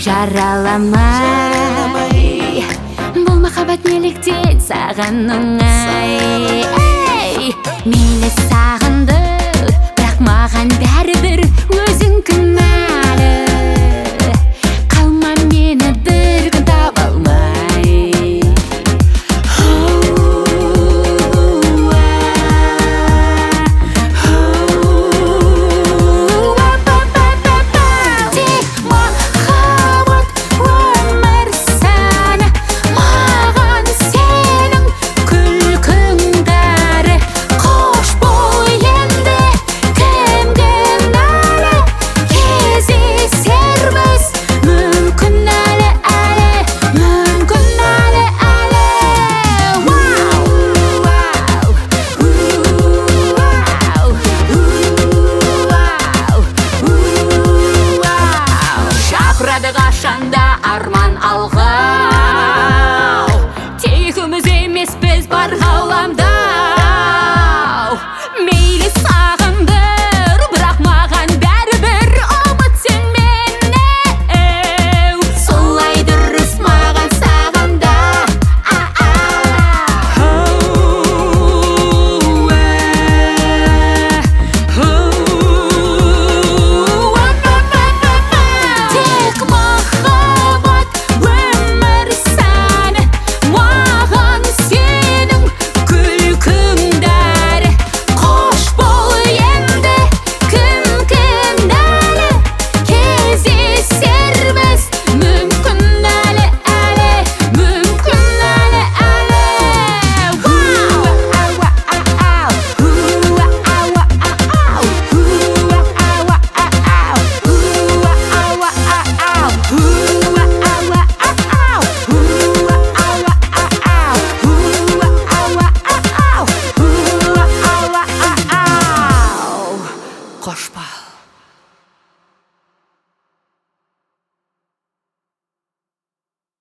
жараламай. Бұл махаббат неліктен саған оңай? Мейлі сағынды, бірақ маған бәрібір өзің кінәлі. Қалма мені бір күн таба алмай. Тек махаббат өмір сәні, маған сенің күлкің дәрі. Қош бол енді, кім кінәлі? Кездесерміз, мүмкін әлі, мүмкін әлі. Шақырады қашанда арман алға, тегіміз емеспіз бар ғаламда. Мейлі сағынdır, бірақ маған бәрібір ұмыт сен мені. Солай дұрыс маған сағында. Тек махаббат өмір сәні, маған сенің күлкің дәрі. Қош бол енді, кім кінәлі? Кездесерміз, мүмкін әлі, мүмкін әлі. Қош бол.